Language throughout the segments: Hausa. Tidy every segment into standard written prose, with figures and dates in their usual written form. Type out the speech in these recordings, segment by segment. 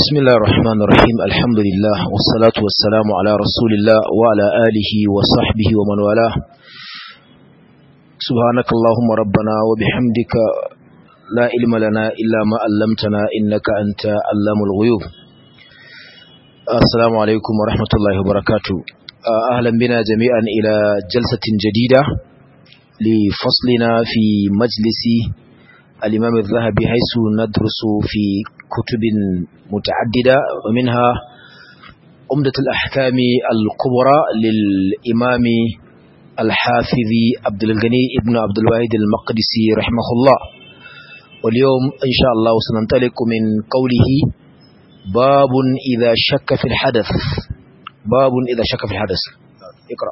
بسم الله الرحمن الرحيم الحمد لله والصلاة والسلام على رسول الله وعلى آله وصحبه ومن والاه سبحانك اللهم ربنا وبحمدك لا علم لنا إلا ما علمتنا إنك أنت علام الغيوب السلام عليكم ورحمة الله وبركاته أهلا بنا جميعا إلى جلسة جديدة لفصلنا في مجلس الإمام الذهبي حيث ندرس في كتب متعددة ومنها عمدة الأحكام الكبرى للإمام الحافظ عبد الغني ابن عبد الواحد المقدسي رحمه الله. واليوم إن شاء الله سننطلق من قوله باب إذا شك في الحدث. باب إذا شك في الحدث. اقرأ.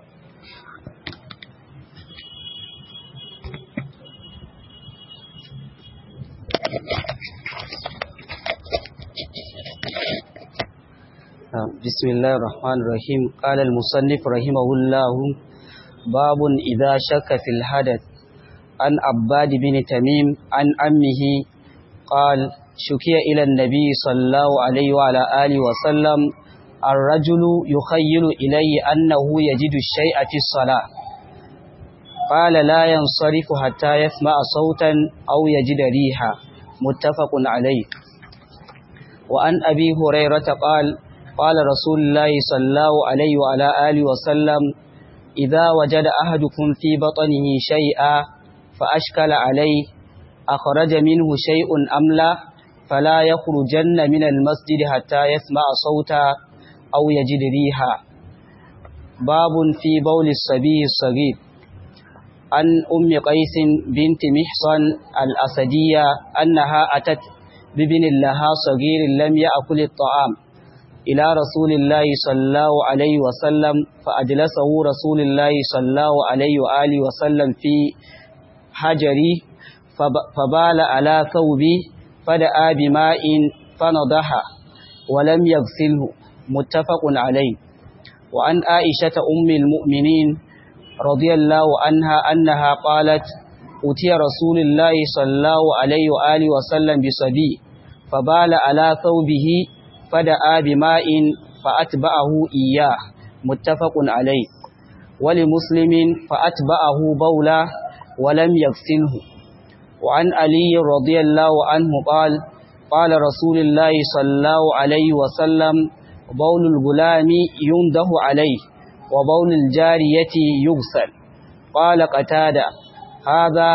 بسم الله الرحمن الرحيم. قال المصنف رحمه الله باب إذا شك في الحدث. عن عباد بن تميم عن أمه قال شكي إلى النبي صلى الله عليه وعلى آله وسلم الرجل يخيل إليه أنه يجد الشيء في الصلاة قال لا ينصرف حتى يسمع صوتا أو يجد ريحا متفق عليه. وعن أبي هريرة قال رسول الله صلى الله عليه وعلى آله وسلم إذا وجد أحدكم في بطنه شيئا فأشكل عليه أخرج منه شيء أم لا فلا يخرجن من المسجد حتى يسمع صوتا أو يجد ريحا. باب في بول الصبي الصغير. عن أم قيس بنت محصن الأسدية أنها أتت بابن لها صغير لم يأكل الطعام إلى رسول الله صلى الله عليه وسلم فأجلسه رسول الله صلى الله عليه وآله وسلم في حجري فبال على ثوبي فدعا بماء فنضح ولم يغسله متفق عليه. وعن عائشة أم المؤمنين رضي الله عنها أنها قالت أتي رسول الله صلى الله عليه وآله وسلم بصبي فبال على ثوبه فدعا بماء فأتبعه إياه متفق عليه. ولمسلم فأتبعه بولا ولم يغسله. وعن علي رضي الله عنه قال رسول الله صلى الله عليه وسلم بول الغلام ينده عليه وبول الجارية يغسل. قال قتادة هذا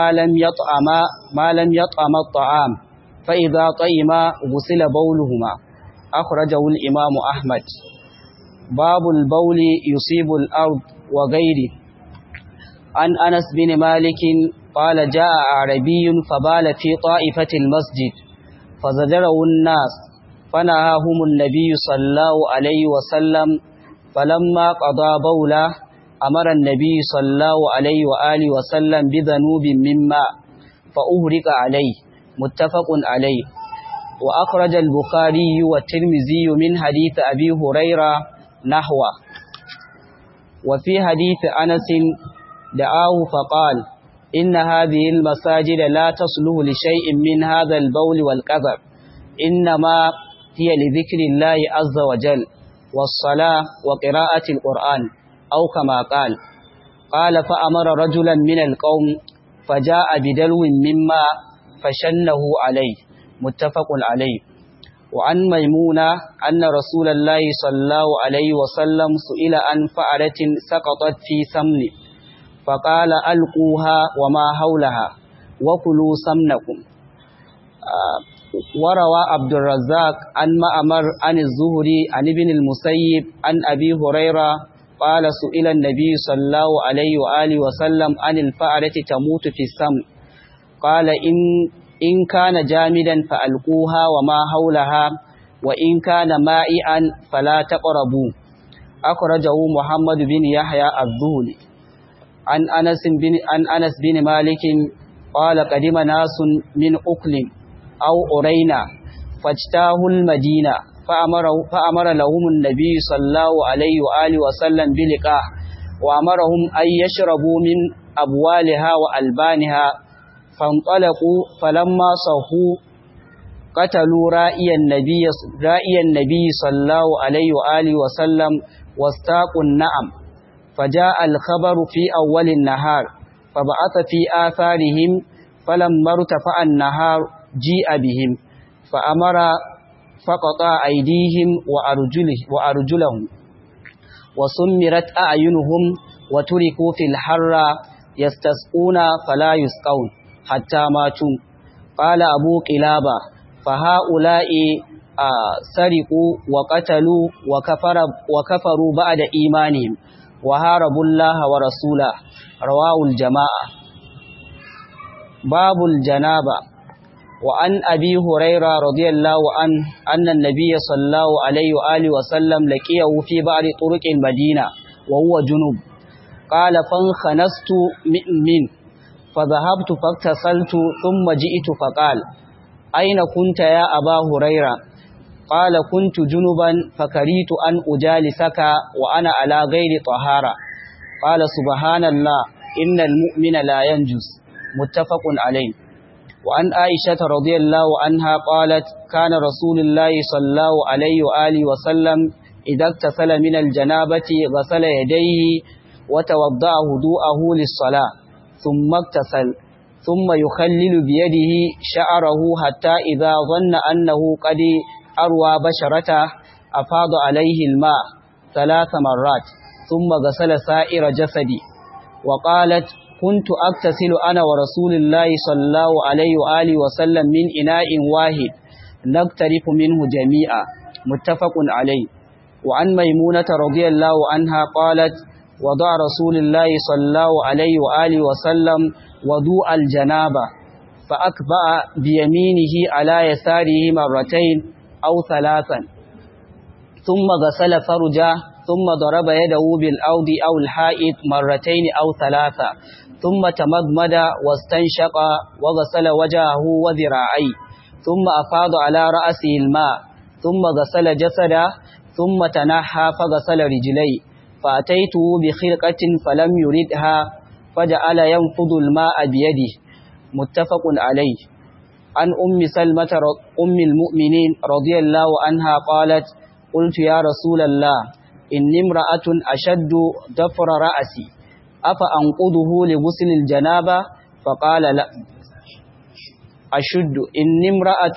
ما لم يطعم الطعام فإذا طعم غسل بولهما أخرجه الإمام أحمد. باب البول يصيب الأرض وغيره. عن أنس بن مالك قال جاء أعربي فبال في طائفة المسجد فزجره الناس فنهاهم النبي صلى الله عليه وسلم فلما قضى بوله أمر النبي صلى الله عليه وآله وسلم بذنوب من ماء فأهرق عليه متفق عليه. وأخرج البخاري والترمذي من حديث أبي هريرة نحوه. وفي حديث أنس دعاه فقال إن هذه المساجد لا تصلح لشيء من هذا البول والقذر إنما هي لذكر الله عز وجل والصلاة وقراءة القرآن أو كما قال فأمر رجلا من القوم فجاء بدلو مما فشنه عليه متفق عليه. وعن ميمونة أن رسول الله صلى الله عليه وسلم سئل عن فأرة سقطت في سمن فقال ألقوها وما حولها وكلوا سمنكم. وروى عبد الرزاق عن مأمر عن الزهري عن ابن المسيب عن أبي هريرة قال سئل النبي صلى الله عليه وآله وسلم عن الفأرة تموت في السمن قال إن كان جامدا فألقوها وما حولها وإن كان مائعا فلا تقربوا. أخرجه محمد بن يحيى الذهلي. عن أنس بن مالك قال قدم ناس من أكل أو أرينا فاجتاهوا المدينة فأمر لهم النبي صلى الله عليه وآله وسلم بلقاح وأمرهم أن يشربوا من أبوالها وألبانها فانطلقوا فلما صحوا قتلوا رائي النبي صلى الله عليه وآله وسلم واستاقوا النعم، فجاء الخبر في أول النهار فبعث في آثارهم، فلما ارتفع النهار جيء بهم فأمر فقطع أيديهم وأرجلهم وسمرت أعينهم وتركوا في الحر يستسقون فلا يسقون حتى ماتوا. قال أبو قلابة: فهؤلاء سرقوا وقتلوا وكفروا بعد إيمانهم وهاربوا الله ورسوله. رواه الجماعة. باب الجنابة. وعن أبي هريرة رضي الله عنه أن النبي صلى الله عليه وآله وسلم لقيه في بعض طرق المدينة وهو جنوب، قال: فانخنست منه فذهبت فاغتسلت ثم جئت فقال: أين كنت يا أبا هريرة؟ قال: كنت جنبا فكرهت أن أجالسك وأنا على غير طهارة. قال: سبحان الله، إن المؤمن لا ينجس. متفق عليه. وعن عائشة رضي الله عنها قالت: كان رسول الله صلى الله عليه وآله وسلم إذا اغتسل من الجنابة غسل يديه وتوضأ وضوءه للصلاة ثم اغتسل، ثم يخلل بيده شعره حتى إذا ظن أنه قد أروى بشرته أفاض عليه الماء 3 مرات ثم غسل سائر جسدي. وقالت: كنت أغتسل أنا ورسول الله صلى الله عليه وآله وسلم من إناء واحد نغترف منه جميعا. متفق عليه. وعن ميمونة رضي الله عنها قالت: وضع رسول الله صلى الله عليه وآله وسلم وضوء الجنابة فأكبأ بيمينه على يساره مرتين أو 3 ثم غسل فرجه ثم ضرب يده بالأرض أو الحائط مرتين أو 3 ثم تمضمض واستنشق وغسل وجهه وذراعيه ثم أفاض على رأسه الماء ثم غسل جسده ثم تنحى فغسل رجليه، فأتيته بخرقة فلم يردها فجعل ينفض الماء بيده. متفق عليه. عن أم سلمة أم المؤمنين رضي الله عنها قالت: قلت يا رسول الله، إني امرأة أشد ضفر رأسي أفأنقضه لغسل الجنابة؟ فقال: لا. إني امرأة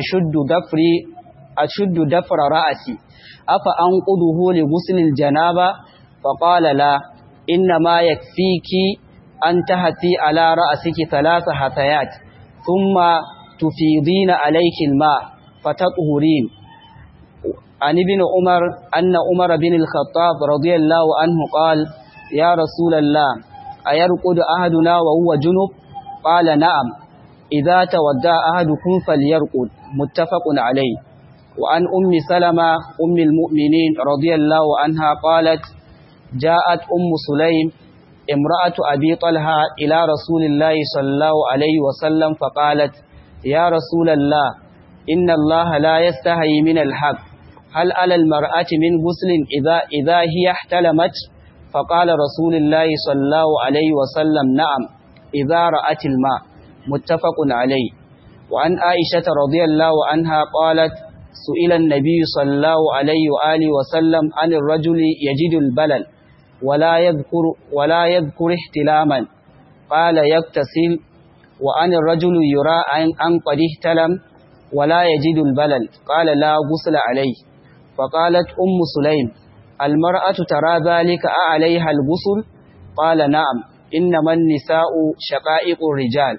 أشد ضفر رأسي أفأنقضه لغسل الجنابة؟ فقال: لا، إنما يكفيك أن تهتي على رأسك 3 هتيات ثم تفيضين عليك الماء فتطهرين. عن ابن عمر أن عمر بن الخطاب رضي الله عنه قال: يا رسول الله، أيرقد أحدنا وهو جنب؟ قال: نعم، إذا تودع أحدكم فليرقد. متفق عليه. وعن أم سلمة أم المؤمنين رضي الله عنها قالت: جاءت أم سليم امرأة أبي طلحة إلى رسول الله صلى الله عليه وسلم فقالت: يا رسول الله، إن الله لا يستحي من الحق، هل على المرأة من غسل إذا هي احتلمت؟ فقال رسول الله صلى الله عليه وسلم: نعم، إذا رأت الماء. متفق عليه. وعن عائشة رضي الله عنها قالت: سئل النبي صلى الله عليه وآله وسلم عن الرجل يجد البلل ولا يذكر احتلاما، قال: يغتسل. وعن الرجل يرى أن قد احتلم ولا يجد البلل، قال: لا غسل عليه. فقالت أم سليم: المرأة ترى ذلك أعليها الغسل؟ قال: نعم، إنما النساء شقائق الرجال.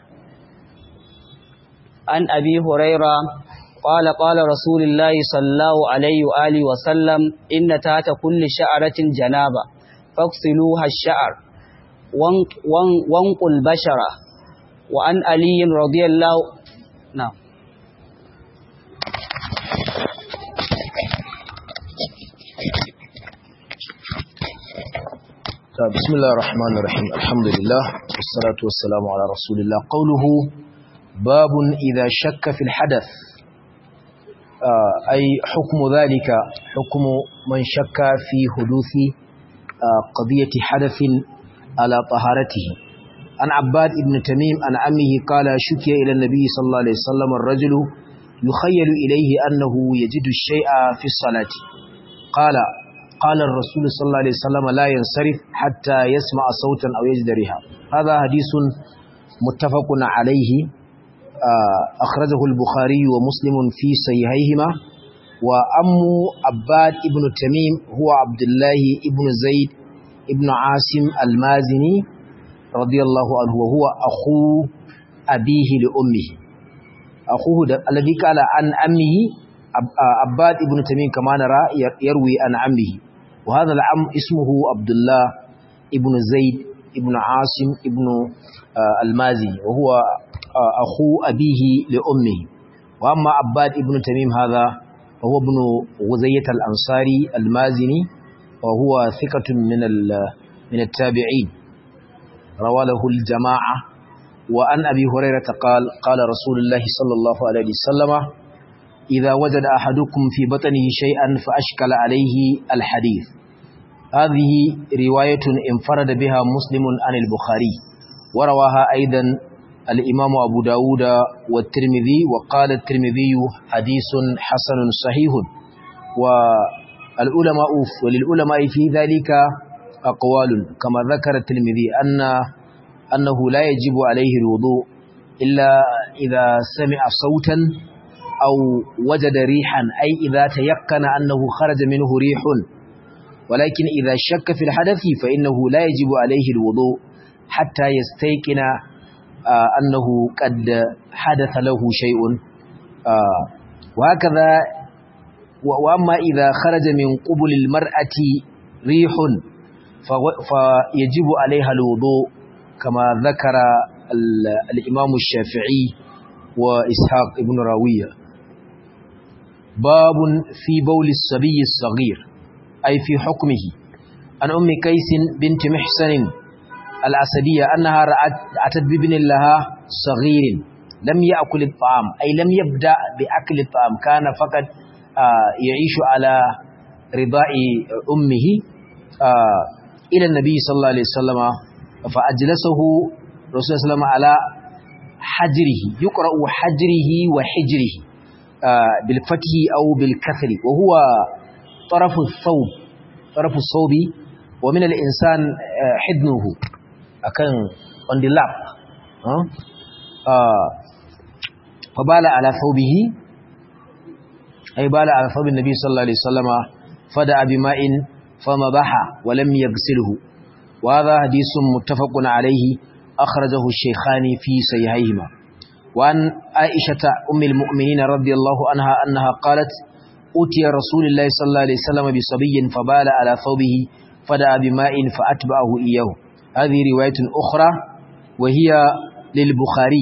عن أبي هريرة قال: قال رسول الله صلى الله عليه وآله وسلم: إن تحت كل شعرة جنابة فاغسلوها الشعر وانقوا البشرة. وعن علي رضي الله نعم. بسم الله الرحمن الرحيم. الحمد لله والصلاة والسلام على رسول الله. قوله: باب إذا شك في الحدث، أي حكم ذلك حكم من شك في حدوث قضية حدث على طهارته. عن عباد بن تميم عن عمه قال: شكي إلى النبي صلى الله عليه وسلم الرجل يخيل إليه أنه يجد الشيء في الصلاة. قال الرسول صلى الله عليه وسلم لا ينصرف حتى يسمع صوتا أو يجد ريحا. هذا حديث متفق عليه، أخرجه البخاري ومسلم في صحيحيهما. وأم عباد ابن تميم هو عبد الله ابن زيد ابن عاصم المازني رضي الله عنه، وهو أخو أبيه لأمه، أخوه الذي قال عن أمه عباد ابن تميم كما نرى يروي عن عمه، وهذا العم اسمه عبد الله ابن زيد ابن عاصم ابن المازني، وهو أخو أبيه لأمه. وأما عباد ابن تميم هذا وهو ابن غزية الأنصاري المازني، وهو ثقة من التابعين، روى له الجماعة. وعن أبي هريرة قال رسول الله صلى الله عليه وسلم إذا وجد أحدكم في بطنه شيئا فأشكل عليه الحديث. هذه رواية انفرد بها مسلم عن البخاري، ورواها أيضا الإمام أبو داود والترمذي، وقال الترمذي حديث حسن صحيح. وللعلماء في ذلك أقوال، كما ذكر الترمذي أنه لا يجب عليه الوضوء إلا إذا سمع صوتا أو وجد ريحا، أي إذا تيقن أنه خرج منه ريح، ولكن إذا شك في الحدث فإنه لا يجب عليه الوضوء حتى يستيقن أنه قد حدث له شيء. وهكذا وأما إذا خرج من قبل المرأة ريح فيجب عليها الوضوء، كما ذكر الإمام الشافعي وإسحاق ابن راوية. باب في بول الصبي الصغير، أي في حكمه. عن أم قيس بنت محسن الأسدية أنها أتت بابن لها صغير لم يأكل الطعام، أي لم يبدأ بأكل الطعام، كان فقط يعيش على رضاء أمه، إلى النبي صلى الله عليه وسلم، فأجلسه رسول الله صلى الله عليه وسلم على حجره، يقرأ حجره وحجره بالفتح أو بالكسر، وهو طرف الثوب، ومن الإنسان حضنه أكن on the lap، فبال على ثوبه، أي بال على ثوب النبي صلى الله عليه وسلم، فدأ بماء فمضح ولم يغسله. وهذا حديث متفق عليه، أخرجه الشيخان في صحيحيهما. وعن عائشة أم المؤمنين رضي الله عنها أنها قالت أتي رسول الله صلى الله عليه وسلم بصبي فبال على ثوبه فدعا بماء فأتبعه إياه. هذه رواية أخرى وهي للبخاري،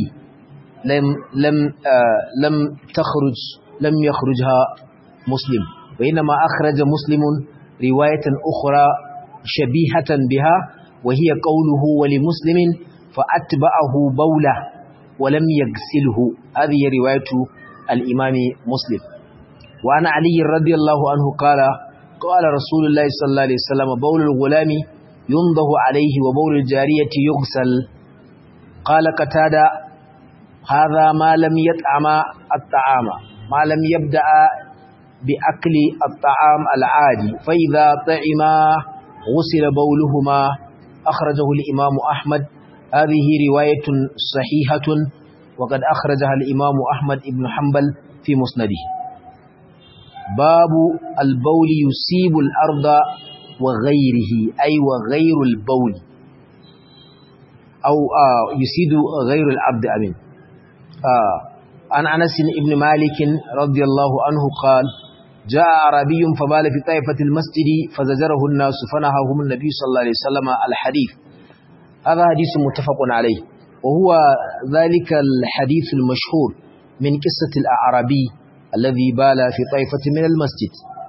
لم يخرجها مسلم، وإنما أخرج مسلم رواية أخرى شبيهة بها، وهي قوله ولمسلم فأتبعه بوله ولم يغسله. هذه رواية الإمام مسلم. وعن علي رضي الله عنه قال رسول الله صلى الله عليه وسلم بول الغلام ينضه عليه وبول الجارية يغسل. قال قتادة هذا ما لم يطعم الطعام، ما لم يبدأ بأكل الطعام العادي، فإذا طعما غسل بولهما. أخرجه الإمام أحمد. هذه رواية صحيحة، وقد أخرجها الإمام أحمد بن حنبل في مسنده. باب البول يصيب الأرض وغيره، أي وغير البول، أو يصيب غير العبد. أمين. عن أنس بن مالك رضي الله عنه قال جاء عربي فبال في طائفة المسجد فزجره الناس فنهاهم النبي صلى الله عليه وسلم. الحديث هذا حديث متفق عليه، وهو ذلك الحديث المشهور من قصة الأعرابي الذي بال في طائفة من المسجد.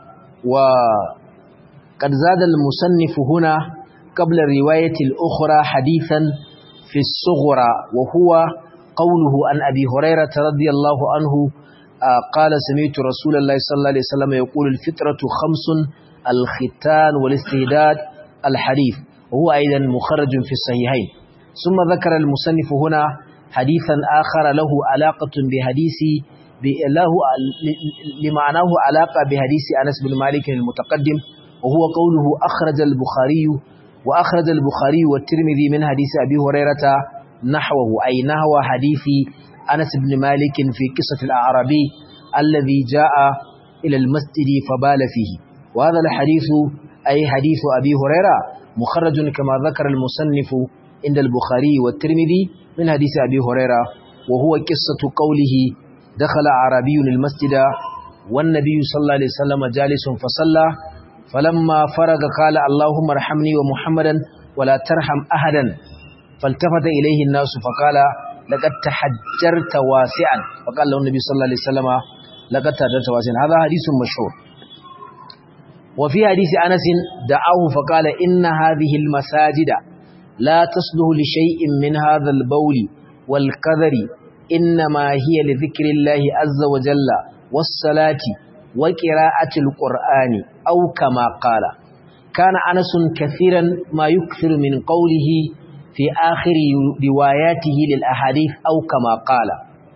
وقد زاد المصنف هنا قبل الرواية الأخرى حديثا في الصغرى، وهو قوله عن أبي هريرة رضي الله عنه قال سمعت رسول الله صلى الله عليه وسلم يقول الفطرة 5: الختان والاستهداد. الحديث وهو أيضا مخرج في الصحيحين. ثم ذكر المصنف هنا حديثا آخر له علاقة بحديث له لمعناه علاقة بحديث أنس بن مالك المتقدم، وهو قوله أخرج البخاري والترمذي من حديث أبي هريرة نحوه، أي نحو حديث أنس بن مالك في قصة الأعرابي الذي جاء إلى المسجد فبال فيه. وهذا الحديث أي حديث أبي هريرة مخرج كما ذكر المصنف عند البخاري والترمذي من حديث أبي هريرة، وهو قصة قوله دخل أعرابي المسجد والنبي صلى الله عليه وسلم جالس فصلى، فلما فرغ قال اللهم ارحمني ومحمدا ولا ترحم أحدا، فالتفت إليه الناس فقال لقد تحجرت واسعا، فقال له النبي صلى الله عليه وسلم لقد تحجرت واسعا. هذا حديث مشهور. وفي حديث أنس دعاه فقال إن هذه المساجد لا تصلح لشيء من هذا البول والقذر، إنما هي لذكر الله عز وجل والصلاة وقراءة القرآن أو كما قال. كان أنس كثيرا ما يكثر من قوله في آخر رواياته للأحاديث أو كما قال،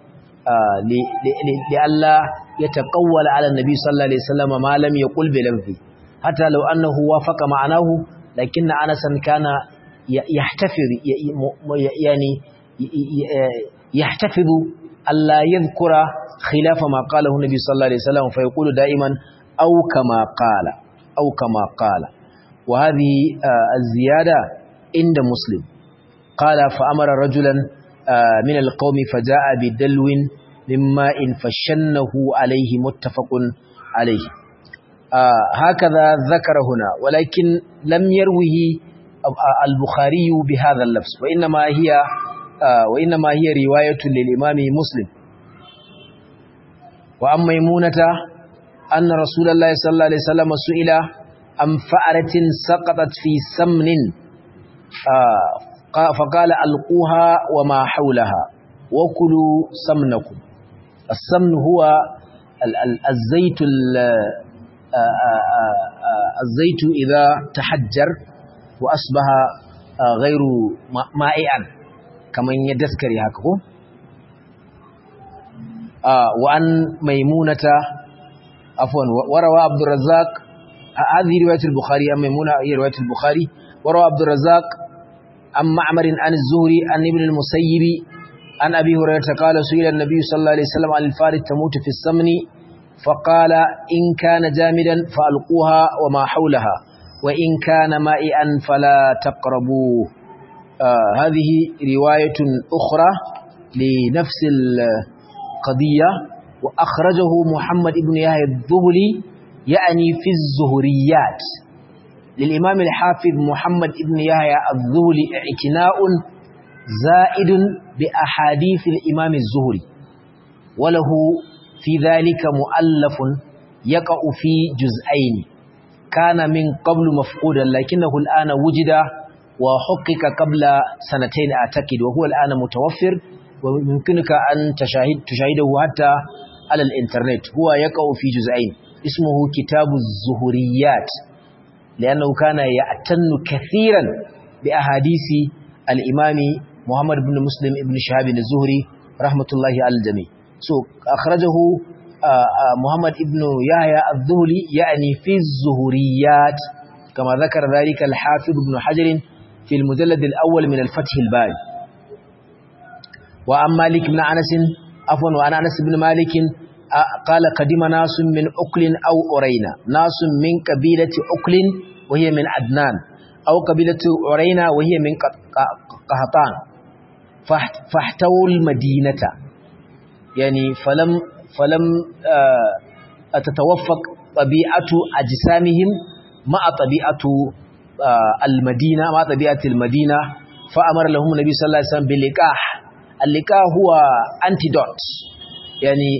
لئلا يتقول على النبي صلى الله عليه وسلم ما لم يقل بلفظه، حتى لو أنه وافق معناه، لكن أنسا كان يحتفظ يعني يحتفظ ألا يذكر خلاف ما قاله النبي صلى الله عليه وسلم، فيقول دائما أو كما قال. وهذه الزيادة عند مسلم. قال فأمر رجلا من القوم فجاء بدلو من ماء فشنه عليه، متفق عليه. هكذا ذكر هنا، ولكن لم يروه البخاري بهذا اللفظ، وإنما هي رواية للإمام مسلم. وأن ميمونة أن رسول الله صلى الله عليه وسلم سئل عن فأرة سقطت في سمن فقال ألقوها وما حولها وكلوا سمنكم. السمن هو الزيت إذا تحجر وأصبح غير مائعا كما يدسكري هكذا. وعن ميمونة وروى عبد الرزاق، هذه رواية البخاري، عن ميمونة هي رواية البخاري. وروى عبد الرزاق عن معمر عن الزهري عن ابن المسيب عن أبي هريرة قال سئل النبي صلى الله عليه وسلم عن الفارة تموت في السمن، فقال إن كان جامدا فألقوها وما حولها، وإن كان مائعا فلا تقربوه. هذه رواية أخرى لنفس القضية، وأخرجه محمد بن يحيى الذهلي يعني في الزهريات للإمام الحافظ محمد بن يحيى الذهلي اعتناء زائد بأحاديث الإمام الزهري، وله في ذلك مؤلف يقع في جزئين، كان من قبل مفقودا لكنه الآن وجد وحقق قبل سنتين أعتقد، وهو الآن متوفر، ويمكنك أن تشاهده حتى على الإنترنت. هو يقع في جزئين، اسمه كتاب الزهريات، لأنه كان يعتن كثيرا بأحاديث الإمام محمد بن مسلم بن شهاب الزهري رحمة الله على الجميع. أخرجه محمد بن يحيى الذهلي يعني في الزهريات، كما ذكر ذلك الحافظ بن حجر في المجلد الأول من الفتح الباري. وعن مالك بن أنس وعن أنس بن مالك قال قدم ناس من أكل أو أرينا، ناس من قبيلة أكل وهي من عدنان، أو قبيلة أرينا وهي من قهطان، فاحتووا المدينة، يعني فلم تتوفق طبيعة أجسامهم مع طبيعة المدينة، مع طبيعة المدينة، فأمر لهم النبي صلى الله عليه وسلم باللقاح. اللقاح هو antidote، يعني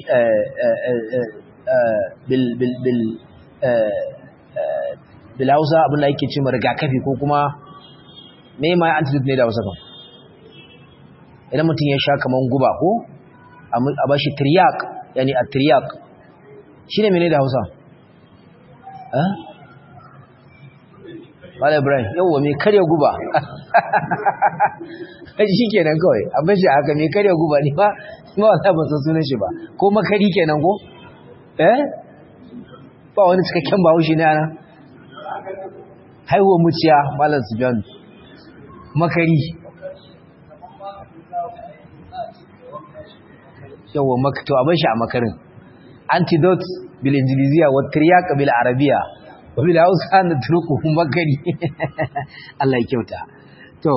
بالهausa abin da yake cewa rigakafi ko kuma me ma antidote ne da Hausa kan idan mutum ya sha kaman guba ko a bashi tiryak, yani at-tiryak shine mene da Hausa Malam Ibrahim yawa me karya guba shi kenan kawai abin shi haka me karya guba ne ba wallahi ba san sunan shi ba ko makari kenan ko ba wani cikakken bahaushe ne ana haihuwa muciya Malam Sufyan makari yawa makato abin shi a makarin antidote bil injiliziya wa tiryaq bil arabiya wa bil hausa na turku makari Allah ya kyauta to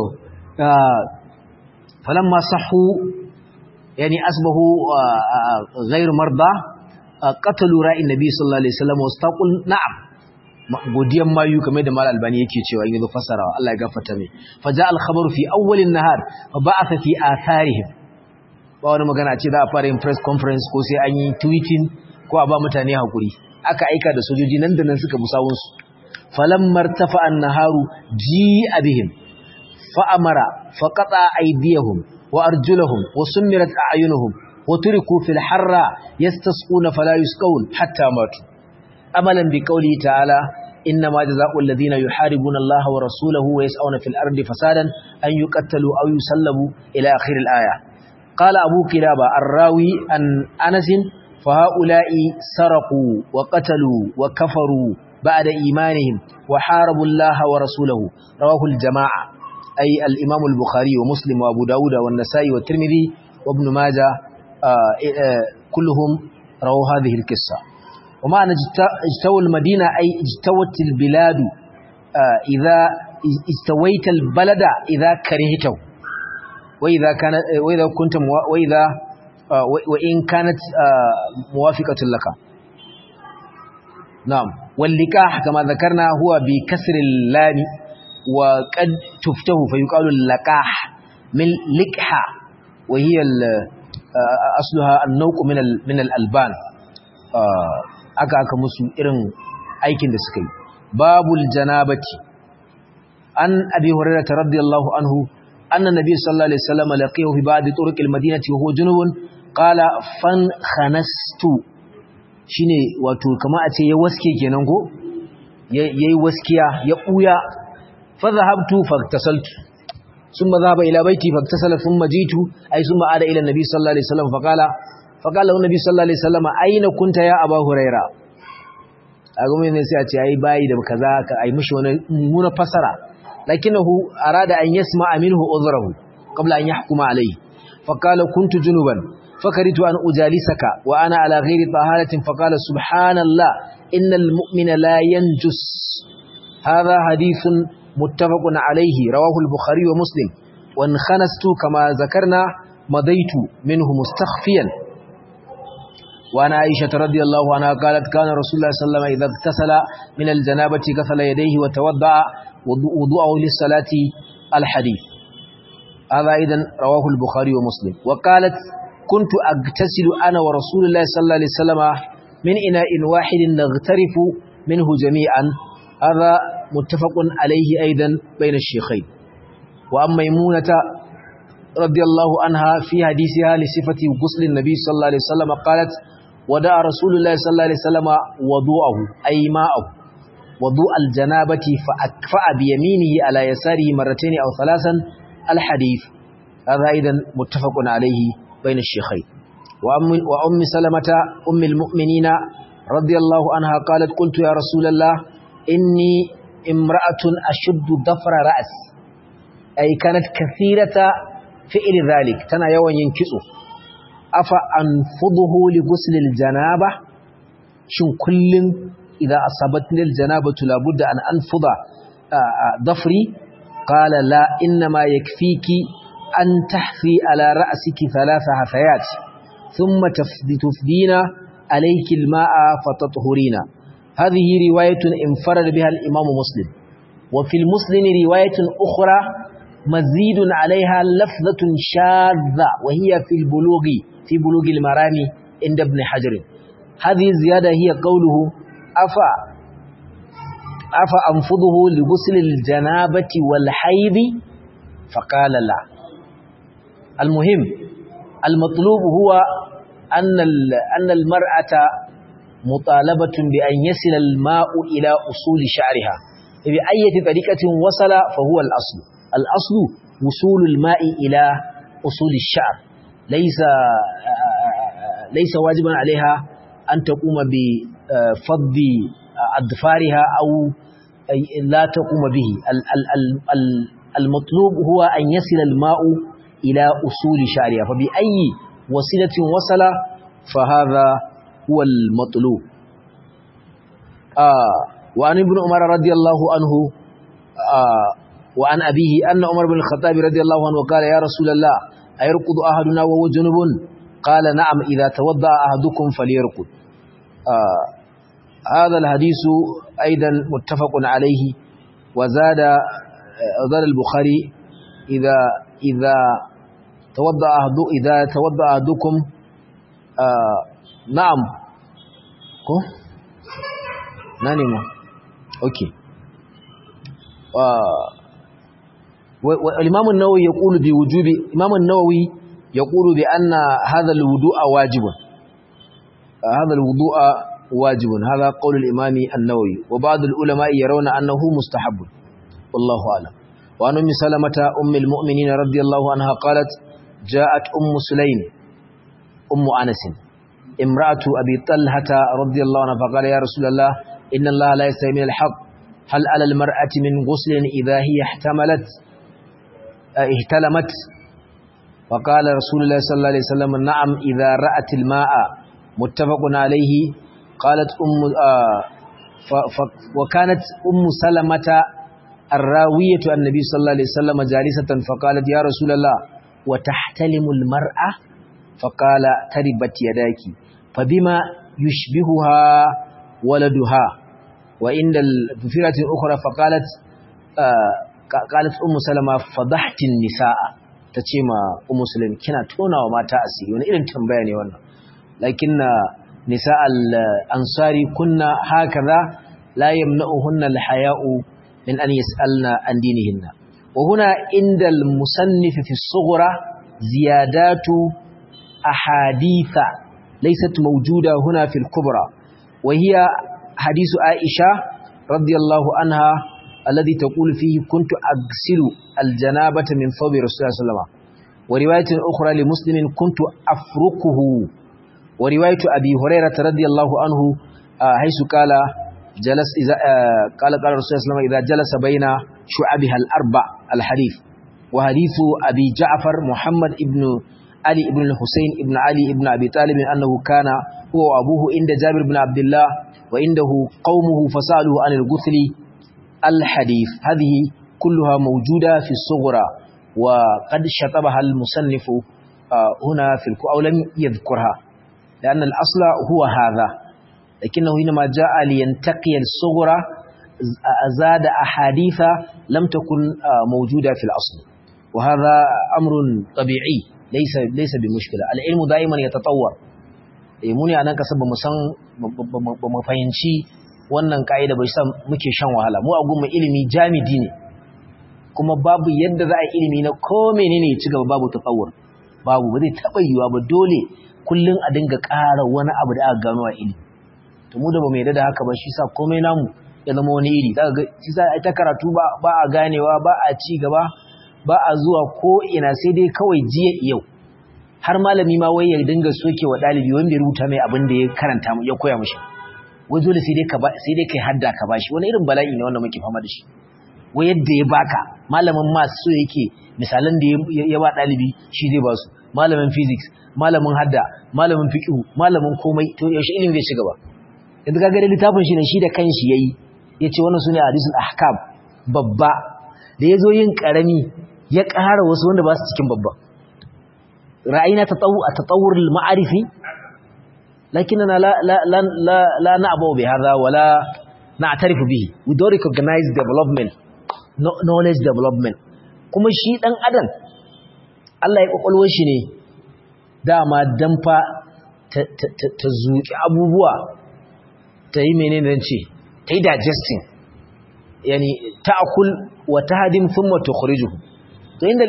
falamma sahhu yani asbahu ghayr marda qatalu ra'in nabi sallallahu alaihi wasallam wastaqul na'am godiyan mayu kamar da mal albani yake cewa in yazo fasarawa Allah ya gafarta mai faja al khabaru fi awwal an nahar fa ba'atha fi atharihim ba wani magana ce za a fara yin press conference ko sai an yi tweeting ko a ba mutane hakuri aka aika da sojoji nan da nan suka musawun su falammar tafa an-naharu ji'a bihim fa amara fa qata aydiyahum wa arjulahum wa sumirat a'yunuhum wa turiku fil harra yastasquna fala yusqawun hatta matu amalan bi qawli ta'ala إنما جزاء الذين يحاربون الله ورسوله ويسعون في الأرض فسادا أن يقتلوا أو يسلبوا إلى آخر الآية قال أبو كلابة الراوي عن أنس فهؤلاء سرقوا وقتلوا وكفروا بعد إيمانهم وحاربوا الله ورسوله رواه الجماعة أي الإمام البخاري ومسلم وأبو داود والنسائي والترمذي وابن ماجه كلهم رووا هذه القصة ومعنى اجتوى المدينة أي اجتوت البلاد إذا استويت البلد إذا كرهته وإن كانت موافقة لك نعم واللقاح كما ذكرنا هو بكسر اللام وقد تفته فيقال اللقاح من لقحة وهي أصلها النوق من الألبان aka musu irin aikin da suka yi babul janabati an abi hurairah radiyallahu anhu anna nabiy sallallahu alaihi wasallam laqiyahu fi ba'd turuq al-madinati wa huwa junubun qala fan khanastu shine wato kamar a ce ya waske kenan ko yayi waskiya ya buya fa zahabtu faktasaltu thumma dhahaba ila baiti faktasala thumma jitu ay thumma ada ila nabiy sallallahu alaihi wasallam فقال له النبي صلى الله عليه وسلم أين كنت يا أبا هريرة أقول من سيأتي أي بايد وكذا أي مش من فسرة لكنه أراد أن يسمع منه أذره قبل أن يحكم عليه فقال كنت جنوبا فكرت أن أجالسك وأنا على غير طهارة فقال سبحان الله إن المؤمن لا ينجس هذا حديث متفق عليه رواه البخاري ومسلم وانخنست كما ذكرنا مضيت منه مستخفيا وأنا عائشة رضي الله عنها قالت كان رسول الله صلى الله عليه وسلم إذا اغتسل من الجنابة غسل يديه وتوضأ وضوءه للصلاة الحديث هذا أيضا رواه البخاري ومسلم وقالت كنت أغتسل أنا ورسول الله صلى الله عليه وسلم من إناء واحد نغترف منه جميعا هذا متفق عليه أيضا بين الشيخين وأما ميمونة رضي الله عنها في حديثها لصفة غسل النبي صلى الله عليه وسلم قالت ودع رسول الله صلى الله عليه وسلم وضوءه أي ماءه وضوء الجنابة فأكفأ بيمينه على يساره مرتين أو ثلاثا الحديث هذا أيضا متفق عليه بين الشيخين وأم سلمة أم المؤمنين رضي الله عنها قالت قلت يا رسول الله إني امرأة أشد ضفر رأس أي كانت كثيرة فعل ذلك تنا يوم ينكسه أفأنفضه لغسل الجنابة شن كل إذا أصابتني الجنابة لابد أن أنفض ضفري قال لا إنما يكفيك أن تحفي على رأسك 3 حفيات ثم تفدين عليك الماء فتطهرين هذه رواية انفرد بها الإمام مسلم وفي المسلم رواية أخرى مزيد عليها لفظة شاذة وهي في بلوغ المرام عند ابن حجر هذه الزيادة هي قوله أفا أنفضه لغسل الجنابة والحيض فقال لا المهم المطلوب هو أن المرأة مطالبة بأن يصل الماء إلى أصول شعرها بأي طريقة وصل فهو الأصل. الأصل وصول الماء إلى أصول الشعر، ليس واجبا عليها أن تقوم بفض أظفارها أو لا تقوم به. المطلوب هو أن يصل الماء إلى أصول شعرها، فبأي وسيلة وصل فهذا هو المطلوب. وعن ابن عمر رضي الله عنه وعن أبيه أن عمر بن الخطاب رضي الله عنه قال يا رسول الله أيرقد أحدنا وهو جنب؟ قال نعم إذا توضأ أحدكم فليرقد. هذا الحديث أيضا متفق عليه. وزاد البخاري إذا توضأ أحدكم نعم نانيمو أوكي. والإمام النووي يقول بوجوب، الإمام النووي يقول بأن هذا الوضوء واجب، هذا قول الإمام النووي. وبعض العلماء يرون أنه مستحب والله أعلم. وعن أم سلمة أم المؤمنين رضي الله عنها قالت جاءت أم سليم أم أنس امرأة أبي طلحة رضي الله عنها فقال يا رسول الله إن الله لا يستحي من الحق، هل على المرأة من غسل إذا هي احتلمت؟ فقال رسول الله صلى الله عليه وسلم نعم إذا رأت الماء، متفق عليه. قالت وكانت أم سلمة الراوية النبي صلى الله عليه وسلم جالسة فقالت يا رسول الله وتحتلم المرأة؟ فقال تربت يداك، فبما يشبهها ولدها. وعند الفرقة الأخرى فقالت قالت أم سلمة فضحت النساء، تشيما أم سلمة كنا تونا وما تأسي ونئلن تنبيني وانا، لكن نساء الأنصار كنا هكذا لا يمنعهن الحياء من أن يسألن عن دينهن. وهنا عند المصنف في الصغرى زيادات أحاديث ليست موجودة هنا في الكبرى، وهي حديث عائشة رضي الله عنها الذي تقول فيه كنت أغسل الجنابة من ثوب رسول الله صلى الله عليه وسلم. ورواية أخرى لمسلم كنت أفركه. ورواية أبي هريرة رضي الله عنه حيث قال قال رسول الله صلى الله عليه وسلم إذا جلس بين شعبها الأربع الحديث. وحديث أبي جعفر محمد ابن علي ابن الحسين ابن علي ابن أبي طالب أنه كان هو وأبوه عند جابر بن عبد الله وعنده قومه فسألوه عن الغسل الحديث. هذه كلها موجودة في الصغرى وقد شطبها المصنف هنا في أو لم يذكرها لأن الأصل هو هذا، لكنه حينما جاء لينتقي الصغرى زاد أحاديث لم تكن موجودة في الأصل، وهذا أمر طبيعي ليس بمشكلة. العلم دائما يتطور. muni anan kasar ba mu fahimci wannan kaida bai san muke shan wahala. Mu a gunmu ilimi jamidi ne, kuma babu yadda za a ilimi na ko menene ya ci gaba babu tatawur, babu, ba zai taba yiwa ba. Dole kullun a dinga ƙara wani abu da aka gano a ilimi. To mu da ba mu yarda da haka ba, shi sa komai namu ya zama wani iri. Daga ga shi sa ita karatu ba a ganewa, ba a ci gaba, ba a zuwa ko ina, sai dai kawai jiya yau. Har malami ma wai ya dinga soke wa dalibi wanda ya rubuta mai abin da ya karanta mu ya koya mishi, wai dole sai dai kai hadda ka bashi. Wani irin bala'i ne wanda muke fama da shi. Wai yadda ya baka malamin maths so yake misalan da ya ba dalibi shi zai ba su. Malamin physics, malamin hadda, malamin fiqh, malamin komai. To yaushe ilimi zai shiga ba? Yanzu ka ga littafin shi ne shi da kanshi yayi, yace wannan sune hadisul ahkam babba, da yazo yin karami ya ƙara wasu wanda ba su cikin babba. رأينا التطور المعرفي لكننا لا نعبأ بهذا ولا نعترف به. We don't recognize development, knowledge development. Kuma shi dan adam Allah ya kokolwar shi ne dama dan fa ta zuki abubuwa, ta yi menene ce, ta yi digesting, yani ta'kul wa tahdim thumma tukhrijuhu. To inda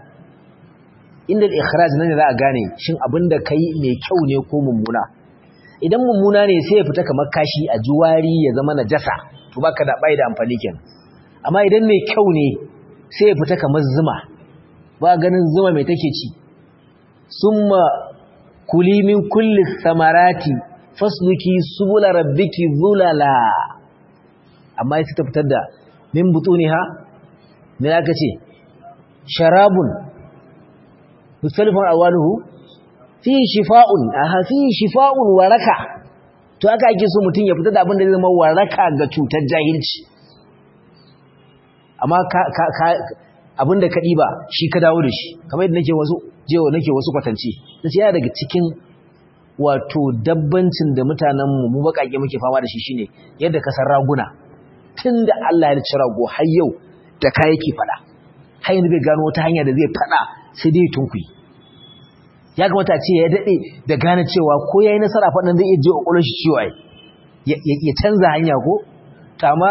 al-ikhraj nan za a gane shin abinda kai mai kyau ne ko mummuna. idan mummuna ne sai ya fita kamar kashi a juwari ya zama najasa to baka da bai da amfani kenan amma idan mai kyau ne sai ya fita kamar zuma ba ganin zuma mai take ci summa kuli min kulli samarati fasluki subula rabbiki zulala amma sai ta fitar da min butuniha me aka ce sharabun musalifan awaluhu fi shifa'un fi shifa'un waraka to aka ake so mutum ya fitar da abin da zai zama waraka ga cutar jahilci amma abin da ka ɗiba shi ka dawo da shi kamar yadda nake wasu kwatanci nace yana daga cikin wato dabbancin da mutanenmu mu baƙaƙe muke fama da shi shine yadda ka san raguna tunda Allah ya ci rago har yau da ka yake fada har yanzu bai gano wata hanya da zai fada sai dai tunkuyi ya kamata a ce ya dade da gane cewa ko yayi nasara fadan zai iya je kokolon shi ciwo ai ya canza hanya ko to amma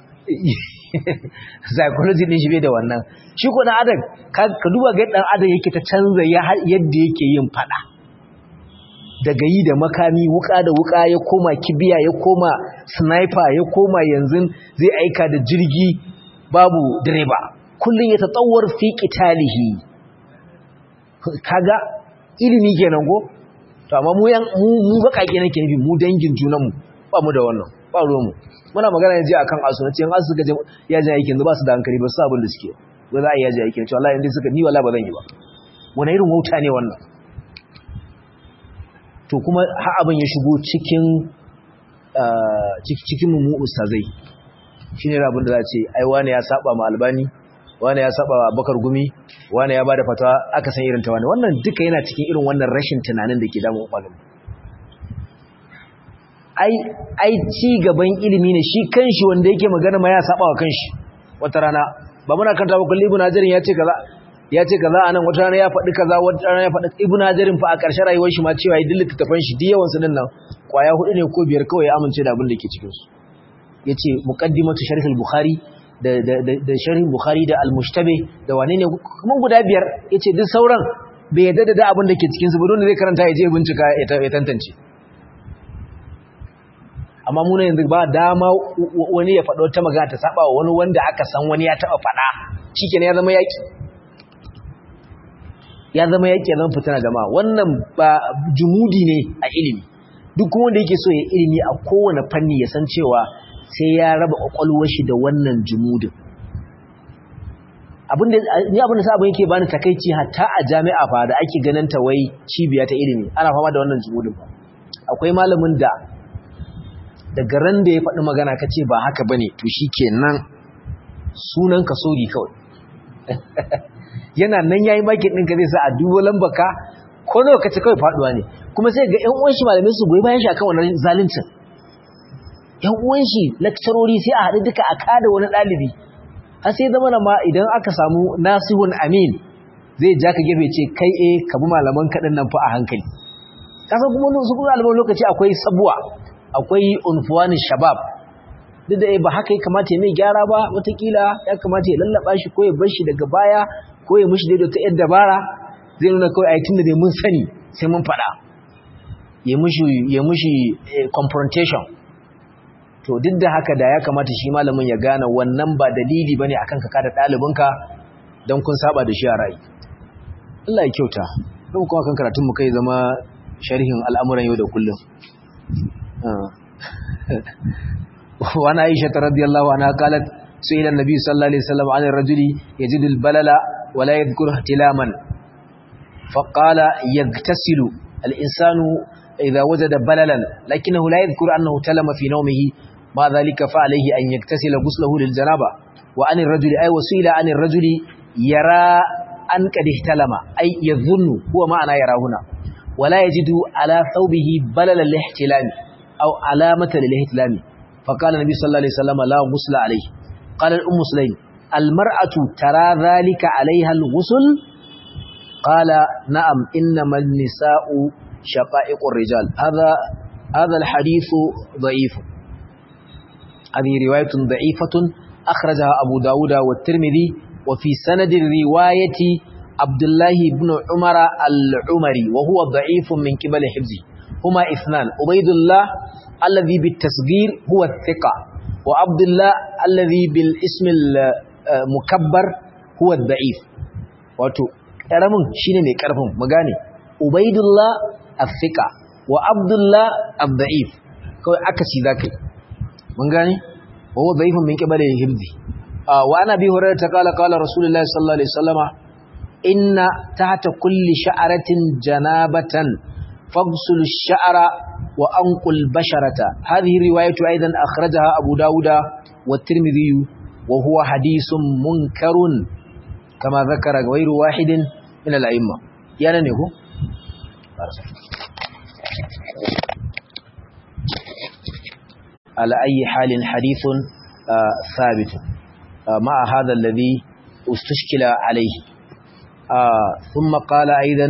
psychology din shi bai da wannan shi ko dan adam ka duba ga dan adam yake ta canza yadda yake yin fada daga yi da makami wuka da wuka ya koma kibiya ya koma sniper ya koma yanzu zai aika da jirgi babu direba kullun ya tatawar fi qitalihi kaga ilimi kenan go to amma mu bakake nake nufi mu dangin junanmu ba mu da wannan ba ruwanmu muna magana yanzu akan asu nace in asu suka je yaji aikin ba su da hankali ba su abin da suke ba za a yaji aikin to wallahi indai suka ni wallahi ba zan yi ba wani irin wauta ne wannan to kuma har abin ya shigo cikin mu ustazai shine abin da za a ce ai wani ya saba ma albani wani ya saba wa bakar gumi wani ya bada fatawa aka san irin ta wani wannan duka yana cikin irin wannan rashin tunanin da ke damun kwalin ai ci gaban ilimi ne shi kanshi wanda yake magana ma ya saba wa kanshi wata rana ba muna kanta ba kullu ibn hajarin ya ce kaza anan wata rana ya faɗi kaza wata rana ya faɗi ibn hajarin fa a ƙarshen rayuwar shi ma cewa ya dillita tafan shi duk yawan su din nan kwaya 4 ne ko 5 kawai ya amince da abin da ke cikin su yace muqaddimatu sharh al-bukhari da sharh bukhari da al-mushtabih da wane ne kuma guda 5 yace duk sauran bai yadda da abin da ke cikin su ba don zai karanta ya je bincika ya tantance amma mu ne yanzu ba dama wani ya faɗo ta magana ta saba wa wani wanda aka san wani ya taɓa faɗa shikenan ya zama yaki ya zama fitina jama'a wannan ba jumudi ne a ilimi duk kuma wanda yake so ya ilimi a kowane fanni ya san cewa sai ya raba kwakwalwar shi da wannan jumudin abinda sabon yake bani takeici hatta a jami'a fa da ake ganin ta wai cibiya ta ilimi ana fama da wannan jumudin fa akwai malamin da daga ran da ya faɗi magana kace ba haka bane to shikenan sunan ka sori kawai yana nan yayi market din ka zai sa a dubo lambaka ko nawa kace kawai faduwa ne kuma sai ga ƴan uwan shi malamai su goyi bayan shi akan wannan zaluncin ƴan uwan shi lectureri sai a haɗu duka a kada wani ɗalibi har sai zama ma idan aka samu nasihun amin zai ja ka gefe ce kai ka bi malaman kaɗan nan fa a hankali kasan kuma su kuma malaman lokaci akwai sabuwa akwai unfuwanin shabab duk da ba haka ya kamata ya mai gyara ba watakila ya kamata ya lallaba shi ko ya bar shi daga baya ko ya mushi daidai ta yadda dabara zai nuna kawai aikin da dai mun sani sai mun faɗa ya mushi confrontation to duk da haka da ya kamata shi malamin ya gane wannan ba dalili bane akan ka kada ɗalibinka don kun saba da shi a rai Allah ya kyauta don kuma kan karatun mu kai zama sharhin al'amuran yau da kullum وعن عائشة رضي الله عنها قالت سئل النبي صلى الله عليه وسلم عن الرجل يجد البلل ولا يذكر احتلاما فقال يغتسل الإنسان إذا وجد بللا لكنه لا يذكر أنه تلم في نومه ما ذلك فعليه أن يغتسل غسله للجنابة وعن الرجل أي وسئل عن الرجل يرى أن قد احتلم أي يظن هو معنى يرى هنا ولا يجد على ثوبه بلل الاحتلام أو علامة للاحتلام فقال النبي صلى الله عليه وسلم لا غسل عليه قال الأم سليم المرأة ترى ذلك عليها الغسل قال نعم إنما النساء شقائق الرجال هذا الحديث ضعيف هذه رواية ضعيفة أخرجها أبو داود والترمذي وفي سند الرواية عبد الله بن عمر العمري وهو ضعيف من قبل حفظه هما اثنان عبيد الله الذي بالتصغير هو الثقة وعبد الله الذي بالاسم المكبر هو الضعيف wato karamin shine mai karfin magane ubaidullah al-thiqa wa abdullah al-da'if kai akasi zakai mun gane wa da'ifun min qibali hibzi wa ana bi hurairah ta qala rasulullahi sallallahu alaihi wasallama inna tahta kulli sha'ratin janabatan faghsul ash-sha'ra wa anqul basharata hadhihi riwayatu aidan akhrajaha abu dauda wa at-tirmidhi wa huwa hadithun munkarun kama zakara ghayru wahidin min al-a'imma yana ne ko ala ayi halin hadithun ثابت مع هذا الذي استشكل عليه ثم قال أيضا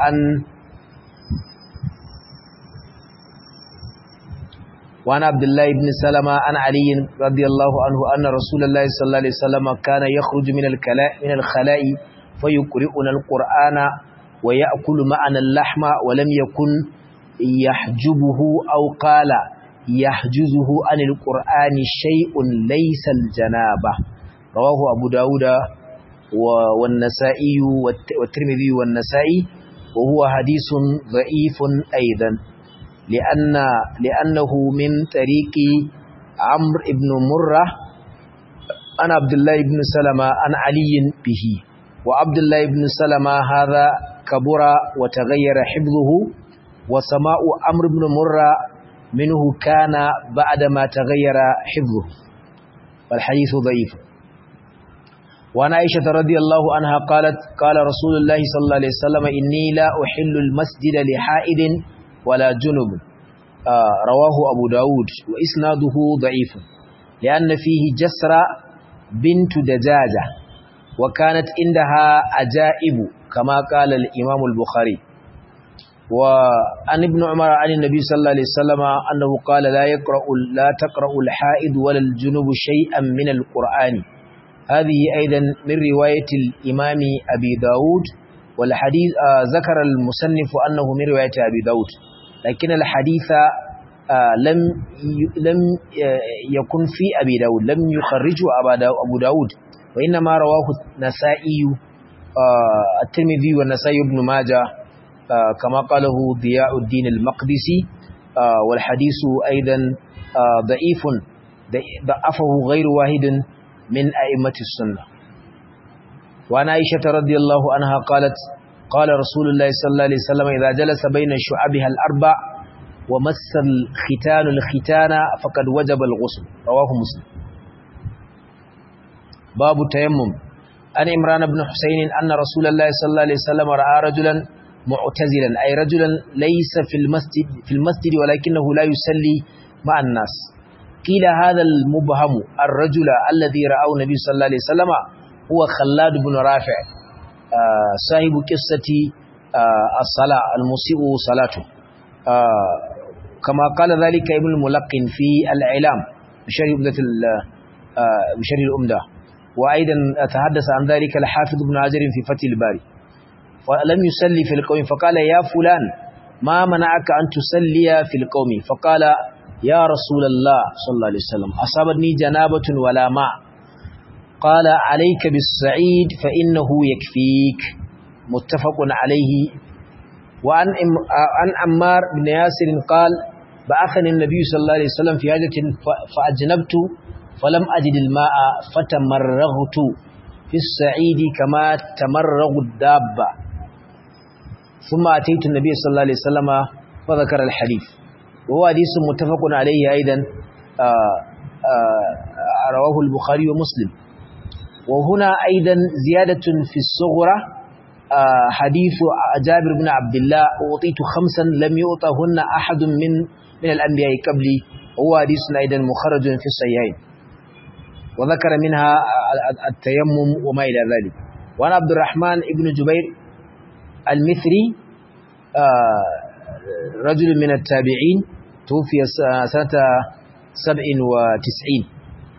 وعن عبد الله بن سلمة عن علي رضي الله عنه أن رسول الله صلى الله عليه وسلم كان يخرج من الخلاء فيقرئنا القرآن ويأكل معنا اللحم ولم يكن يحجبه أو قال يحجزه عن القرآن شيء ليس الجنابة رواه أبو داود والنسائي والترمذي والنسائي وهو حديث ضعيف أيضا لأنه من طريق عمرو بن مرة عن عبد الله بن سلمة عن علي به وعبد الله بن سلمة هذا كبر وتغير حفظه وسماء عمرو بن مرة منه كان بعدما تغير حفظه والحديث ضعيف وعن عائشة رضي الله عنها قالت قال رسول الله صلى الله عليه وسلم إني لا أحل المسجد لحائد ولا جنب رواه أبو داود وإسناده ضعيف لأن فيه جسرة بنت دجاجة وكانت عندها عجائب كما قال الإمام البخاري وعن ابن عمر عن النبي صلى الله عليه وسلم أنه قال لا تقرأ الحائد ولا الجنب شيئا من القرآن هذه أيضا من رواية الإمام أبي داود والحديث ذكر المصنف أنه من رواية أبي داود لكن الحديث لم يكن في أبي داود لم يخرجه أبو داود وإنما رواه النسائي الترمذي والنسائي ابن ماجه كما قاله ضياء الدين المقدسي والحديث أيضا ضعيف ضعفه غير واحد من أئمة السنة وعن عائشة رضي الله عنها قالت قال رسول الله صلى الله عليه وسلم إذا جلس بين شعبها الأربع ومس الختان الختان فقد وجب الغسل رواه مسلم باب التيمم عن عمران بن حسين أن رسول الله صلى الله عليه وسلم رأى رجلا معتزلا أي رجلا ليس في المسجد ولكنه لا يصلي مع الناس قيل هذا المبهم الرجل الذي رأى النبي صلى الله عليه وسلم هو خلاد بن رافع صاحب قصة الصلاة المسيء صلاته كما قال ذلك ابن الملقن في الإعلام بشرح الأمدة وأيضا تحدث عن ذلك الحافظ بن عجر في فتح الباري فلم يصلي في القوم فقال يا فلان ما منعك أن تصلي في القوم فقال يا رسول الله صلى الله عليه وسلم أصابتني جنابة ولا ماء قال عليك بالسعيد فإنه يكفيك متفق عليه وعن عمار بن ياسر قال بعثني النبي صلى الله عليه وسلم في حاجة فأجنبت فلم أجد الماء فتمرغت في السعيد كما تمرغ الدابة ثم أتيت النبي صلى الله عليه وسلم فذكر الحديث وهو حديث متفق عليه أيضا رواه البخاري ومسلم وهنا أيضا زيادة في الصغرى حديث جابر بن عبد الله أعطيت 5 لم يعطهن أحد من الأنبياء قبلي وهو حديث أيضا مخرج في الصحيحين وذكر منها التيمم وما إلى ذلك وعن عبد الرحمن بن جبير المثري رجل من التابعين توفي سنة 97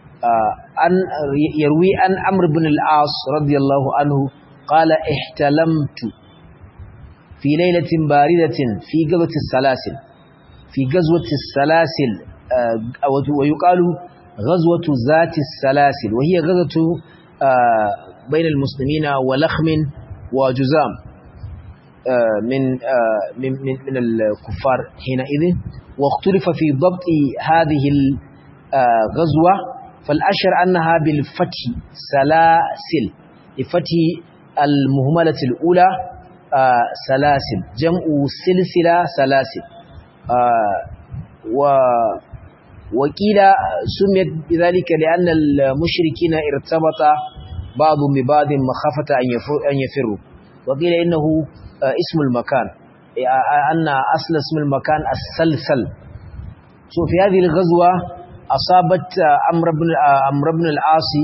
يروي عن عمرو بن العاص رضي الله عنه قال احتلمت في ليلة باردة في غزوة السلاسل في غزوة السلاسل ويقال غزوة ذات السلاسل، وهي غزوة بين المسلمين ولخم وجزام من الكفار حينئذ. واختلف في ضبط هذه الغزوة، فالأشهر أنها بالفتح سلاسل، لفتح المهملة الأولى سلاسل، جمع سلسلة سلاسل. وقيل سميت بذلك لأن المشركين ارتبط بعضهم ببعض مخافة أن يفروا، وقيل إنه اسم المكان، أن أصل اسم المكان السلسل. في هذه الغزوة أصابت عمرو بن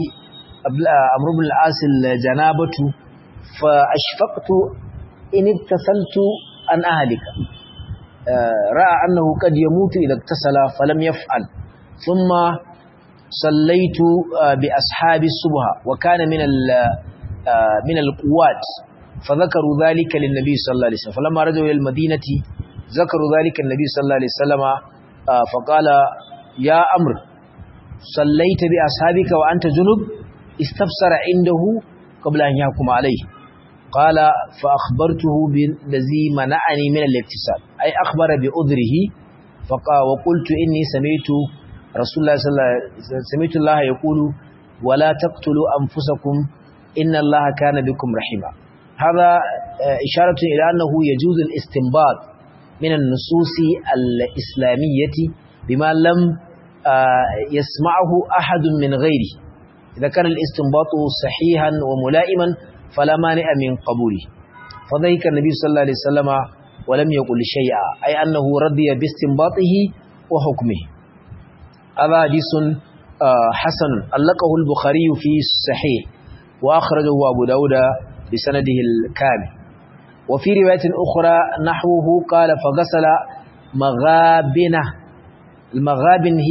العاص الجنابة، فأشفقت إن اغتسلت أن أهلك، رأى أنه قد يموت إذا اغتسل فلم يفعل، ثم صليت بأصحاب الصبح وكان من القوات، فذكروا ذلك للنبي صلى الله عليه وسلم، فلما رجعوا إلى المدينة ذكروا ذلك النبي صلى الله عليه وسلم، فقال يا أمر صليت بأصحابك وأنت جنب؟ استفسر عنده قبل أن يحكم عليه. قال فأخبرته بالذي منعني من الاغتسال، أي أخبر بأذره، وقلت إني سمعت رسول الله صلى الله عليه وسلم، سمعت الله يقول ولا تقتلوا أنفسكم إن الله كان بكم رحيما. هذا إشارة إلى أنه يجوز الاستنباط من النصوص الإسلامية بما لم يسمعه أحد من غيره، إذا كان الاستنباط صحيحا وملائما فلا مانع من قبوله. فضحك النبي صلى الله عليه وسلم ولم يقل شيئا، أي أنه رضي باستنباطه وحكمه. هذا حديث حسن علقه البخاري في الصحيح، وأخرجه أبو داود بسنده الكامل. وفي رواية أخرى نحوه قال فغسل مغابنه. المغابن هي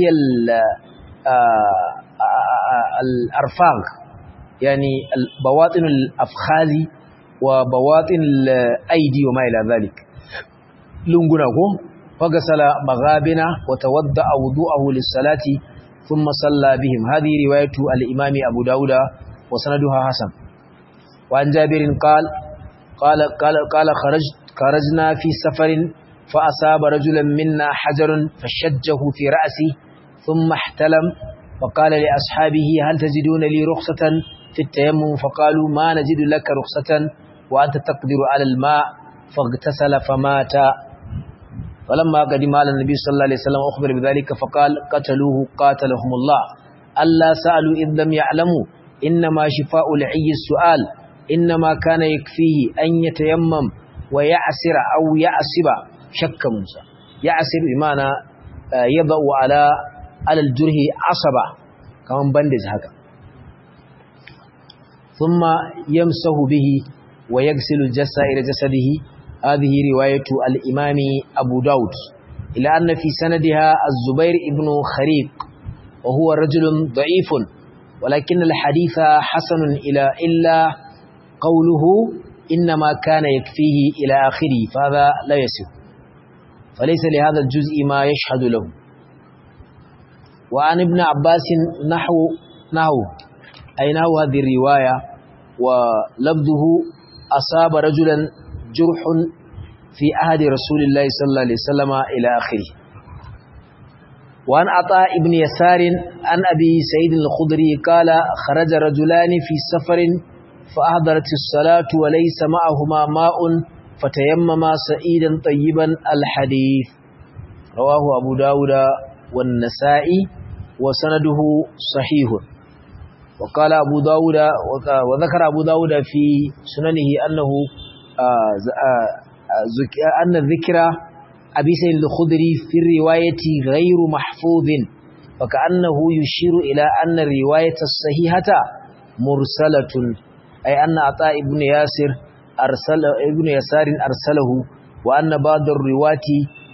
الأرفاغ، يعني بواطن الأفخاذ وبواطن الأيدي وما إلى ذلك، لنقناه. فغسل مغابنه وتوضأ وضوءه للصلاة ثم صلى بهم. هذه رواية الإمام أبو داود وسندها حسن. وعن جابر قال خرجنا في سفر فأصاب رجلا منا حجر فشجه في رأسه ثم احتلم، فقال لأصحابه هل تجدون لي رخصة في التيمم؟ فقالوا ما نجد لك رخصة وأنت تقدر على الماء، فاغتسل فمات. فلما قدم على النبي صلى الله عليه وسلم أخبر بذلك فقال قتلوه قاتلهم الله، ألا سألوا إذ لم يعلموا، إنما شفاء العي السؤال، إنما كان يكفيه أن يتيمم ويعسر أو يعسب. شك موسى يعسر بمعنى يضع على الجرح عصبة كمان بندج هكذا، ثم يمسه به ويغسل سائر جسده. هذه رواية الإمام أبو داود، إلى أن في سندها الزبير ابن خريق وهو رجل ضعيف، ولكن الحديث حسن إلا قوله إنما كان يكفيه إلى آخره، فهذا لا يصح، فليس لهذا الجزء ما يشهد له. وعن ابن عباس نحو هذه الرواية، ولفظه أصاب رجلا جرح في عهد رسول الله صلى الله عليه وسلم إلى آخره. وعن عطاء بن يسار عن أبي سعيد الخدري قال خرج رجلان في سفر فأحضرت الصلاة وليس معهما ماء فتيمما سعيدا طيبا. الحديث رواه أبو داود والنسائي وسنده صحيح. وقال أبو داود وذكر أبو داود في سننه أن الذكر أبي سعيد الخدري في الرواية غير محفوظ، فكأنه يشير إلى أن الرواية الصحيحة مرسلة، أي أن عطاء ابن يسار أرسله، وأن بعض الرواة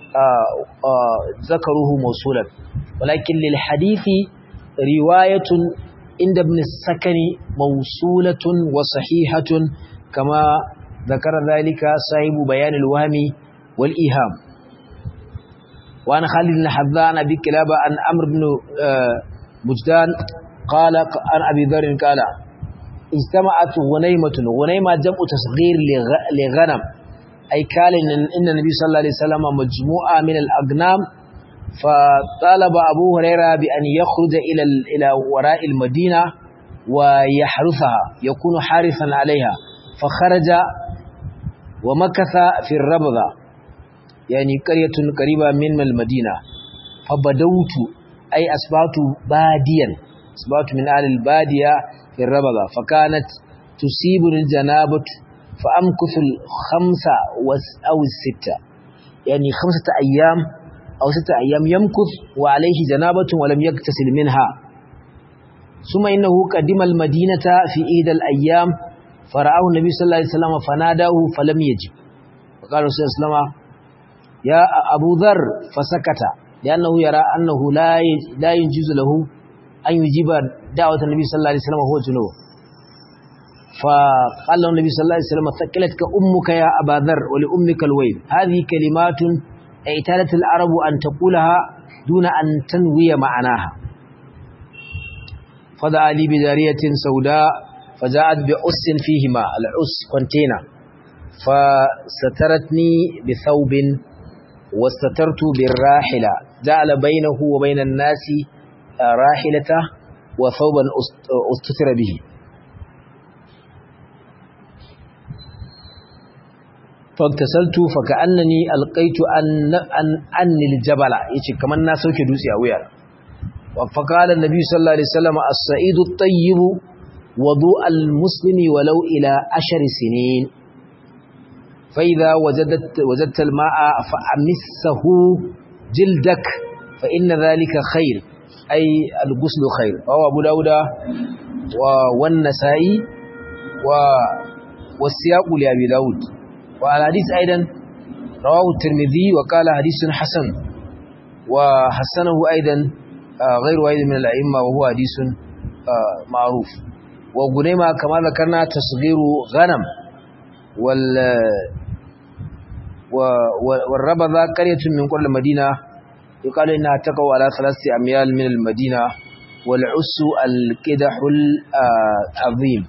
ذكروه موصولا. ولكن للحديث رواية عند ابن السكن موصولة وصحيحة، كما ذكر ذلك صاحب بيان الوهم والإيهام. wa an Khalid al-Haddan abi Kilaba an Amr ibn Bujdan qala an Abi Dharr qala ijtama'at Ghunayma jam'u tasghir li ghanam ay kala inna nabiy sallallahu alaihi wasallam majmu'a min al-agnam فطالب أبو هريرة بأن يخرج إلى وراء المدينة ويحرثها يكون حارثا عليها فخرج ومكث في الربضة يعني قرية قريبة من المدينة فبدوت أي أصبحت باديا أصبحت من أهل البادية في الربضة فكانت تصيبني الجنابة فأمكث 5 أو 6 يعني 5 أيام أو 6 أيام يمكث وعليه جنابة ولم يغتسل منها ثم إنه قدم المدينة في إحدى الأيام فرآه النبي صلى الله عليه وسلم فناداه فلم يجب فقال رسول الله صلى الله عليه وسلم يا أبو ذر فسكت لأنه يرى أنه لا ينجز له أن يجيب دعوة النبي صلى الله عليه وسلم وهو جنوب فقال له النبي صلى الله عليه وسلم ثقلتك أمك يا أبا ذر ولأمك الويل هذه كلمات اعتادت العرب أن تقولها دون أن تنوي معناها فدعا لي بجارية سوداء فجاءت بأس فيهما الأس كونتينر فسترتني بثوب واستترت بالراحلة جعل بينه وبين الناس راحلته وثوبا استتر به فاغتسلت فكأنني ألقيت أني الجبل يجي كمان الناس سوكي دوسي أويا فقال النبي صلى الله عليه وسلم الصعيد الطيب وضوء المسلم ولو إلى 10 سنين فإذا وجدت الماء فأمسه جلدك فإن ذلك خير أي الغسل خير وهو أبو داود والنسائي والسياق لأبي داود وعلى حديث أيضا رواه الترمذي وقال حديث حسن وحسنه أيضا غير واحد من الأئمة وهو حديث معروف وغنيمة كما ذكرنا تصغير غنم والربذة قرية من قرى المدينة يقال إنها تقع على 3 أميال من المدينة والعس القدح العظيم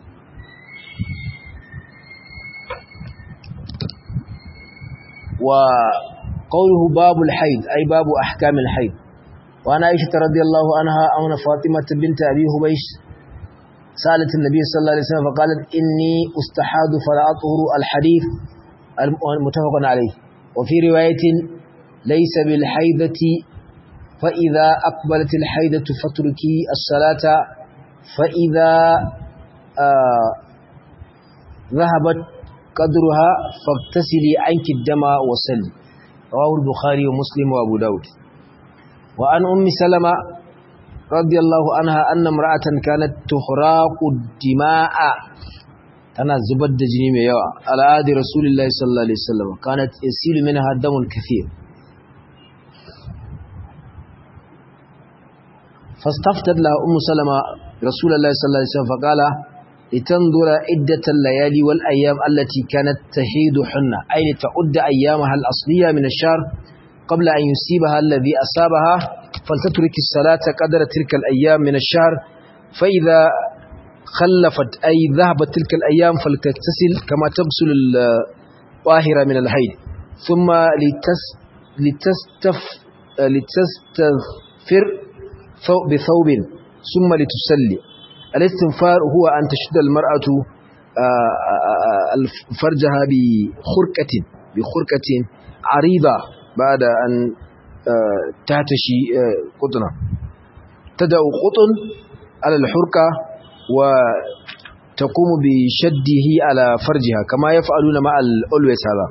وقوله باب الحيض أي باب أحكام الحيض وعن عائشة رضي الله عنها أن فاطمة بنت أبي هبيش سألت النبي صلى الله عليه وسلم فقالت إني أستحاض فلا أطهر الحديث المتفق عليه وفي رواية ليس بالحيضة فإذا أقبلت الحيضة فاتركي الصلاة فإذا ذهبت قدرها فاغتسلي عنك الدم وصلي رواه البخاري ومسلم وأبو داود وعن أم سلمة رضي الله عنها أن امرأة كانت تخراق الدماء تنا زبد جني ميوا على عهد رسول الله صلى الله عليه وسلم كانت يسيل منها دم كثير فاستفتت لها أم سلمة رسول الله صلى الله عليه وسلم فقال لتنظر عدة الليالي والأيام التي كانت تحيد حنة أي لتعد أيامها الأصلية من الشهر قبل أن يصيبها الذي أصابها فلتترك الصلاة قدر تلك الأيام من الشهر فإذا خلفت أي ذهبت تلك الأيام فلتغتسل كما تغسل الطاهرة من الحيض ثم لتستغفر بثوب ثم لتسلي الاستنفار هو أن تشد المرأة فرجها بخرقة عريضة بعد أن تهتشي قطنة تدع قطن على الحرقة وتقوم بشده على فرجها كما يفعلون مع الألوس هذا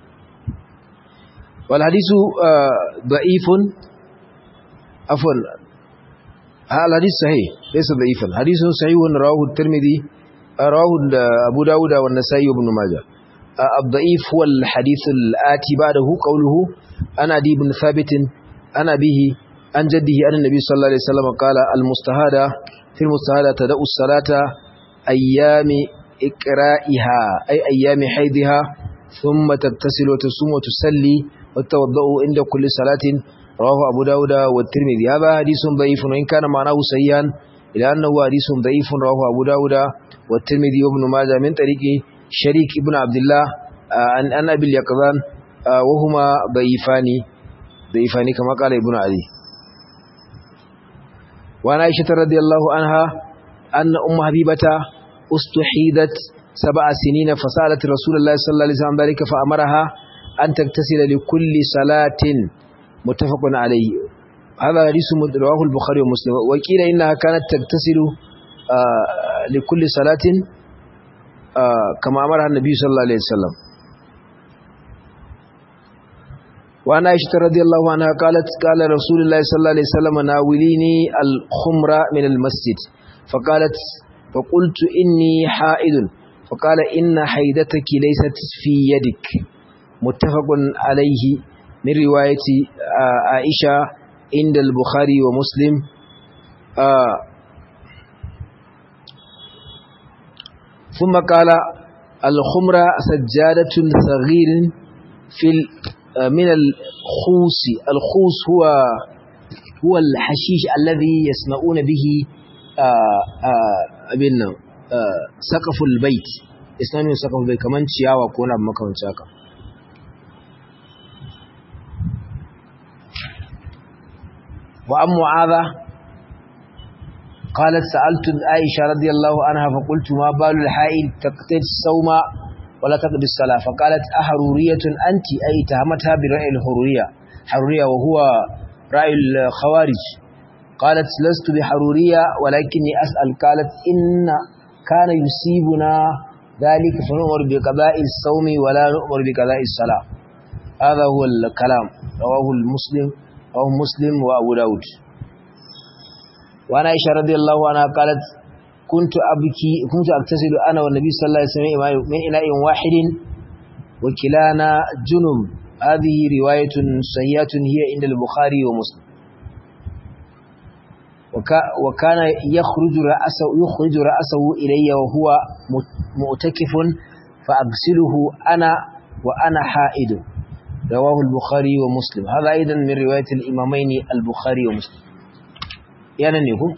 والحديث ضعيف عفوا الحديث صحيح ليس ضعيفا حديث صحيح رواه الترمذي رواه أبو داود والنسائي وابن ماجه الضعيف هو الحديث الآتي بعده قوله أنا عدي بن ثابت أنا به عن جده أن النبي صلى الله عليه وسلم قال المستهادة في المستهادة تدأ الصلاة أيام إقرائها أي أيام حيضها ثم تغتسل وتصوم وتصلي وتتوضأ عند كل صلاة رواه أبو داود والترمذي. هذا حديث ضعيف وإن كان معناه صحيحا إلا أنه حديث ضعيف رواه أبو داود والترمذي وابن ماجه من طريق شريك ابن عبد الله عن أبي اليقظان وهما ضعيفان كما قال ابن علي. وعن عائشة رضي الله عنها أن أم حبيبة استحيدت 7 سنين فسألت رسول الله صلى الله عليه وسلم ذلك فأمرها أن تغتسل لكل صلاة متفق عليه. هذا حديث رواه البخاري ومسلم. وقيل إنها كانت تغتسل لكل صلاة كما أمرها النبي صلى الله عليه وسلم. وعن عائشة رضي الله عنها قالت قال رسول الله صلى الله عليه وسلم ناوليني الخمر من المسجد فقلت إني حائض فقال إن حيدتك ليست في يدك. متفق عليه من رواية عائشة عند البخاري ومسلم. ثم قال الخمر سجادة صغير في من الخوص. الخوص هو الحشيش الذي يسمعون به سقف البيت. يسمعون سقف البيت كمان ciyawa ko na makamanci haka. وعن معاذة قالت سألت عائشة رضي الله عنها فقلت ما بال الحائل تقتل الصوم ولا تقضي الصلاة فقالت أحرورية أنت أي تهمتها برأي حرورية وهو رأي الخوارج. قالت لست بحرورية ولكني أسأل. قالت إن كان يصيبنا ذلك فنؤمر بقضاء الصوم ولا نؤمر بقضاء الصلاة. هذا هو الكلام رواه مسلم وأبو داود. وعن عائشة رضي الله عنها قالت كنت أغتسل أنا والنبي صلى الله عليه وسلم من إناء واحد وكلانا جنب. هذه رواية صحيحة هي عند البخاري ومسلم. وكان يخرج رأسه إلي وهو مؤتكف فأغسله أنا وأنا حائد. رواه البخاري ومسلم. هذا أيضا من رواية الإمامين البخاري ومسلم. يعني نيكم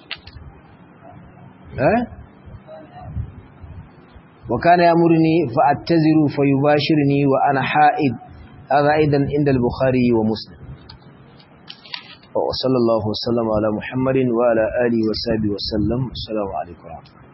وكان يأمرني فأتزر فيباشرني وأنا حائد. هذا أيضا عند البخاري ومسلم. وصلى الله وسلم على محمد وعلى آله وصحبه وسلم. السلام عليكم ورحمة الله.